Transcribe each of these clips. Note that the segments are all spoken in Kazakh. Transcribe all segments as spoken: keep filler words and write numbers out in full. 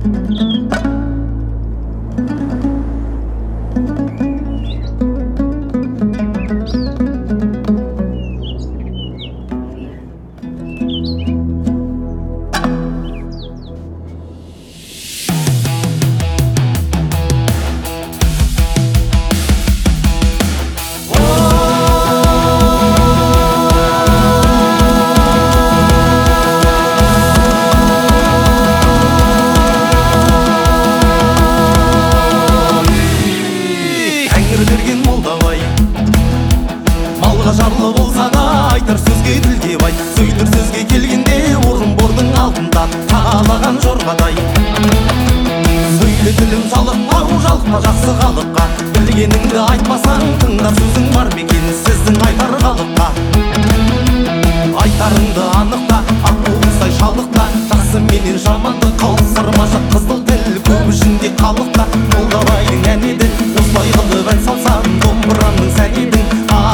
Жарлы болса да айтар сөзге тілге бай, сөйтір сөзге келгенде орынбордың алдында тағалаған жорғадай. Сөйле тілім жалықпау, жалықпа жақсы халыққа, білгеніңді айтпасаң тыңдар сөзің бар мекен сіздің айтар халыққа. Айтарыңды анықта, аққуыстай шалықта, жақсы менен жаманды қалыстырма жат қызыл тіл көп ішінде қалықта. Молдабайдың әні еді, осылай қылып ән салсам домбыраның сәні едің.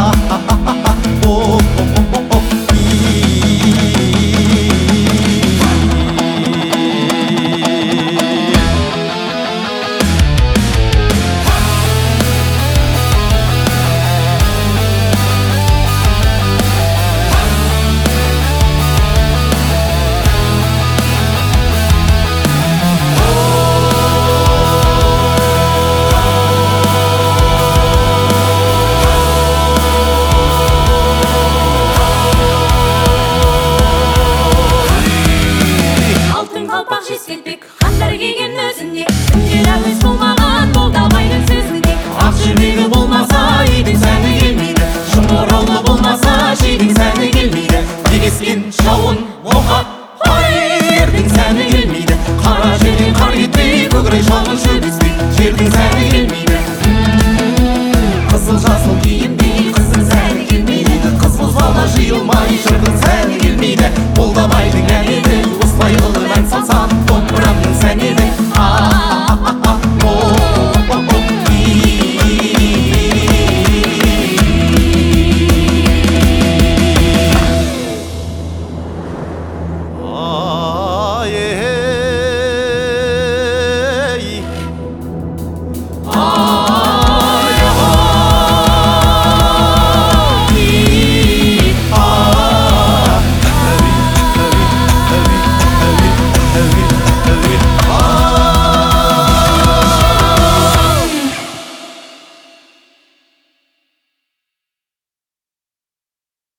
Хаттар келген өзіне, үндер әуес болмаған Молдабайдың сөзіне. Ақ жібегі болмаса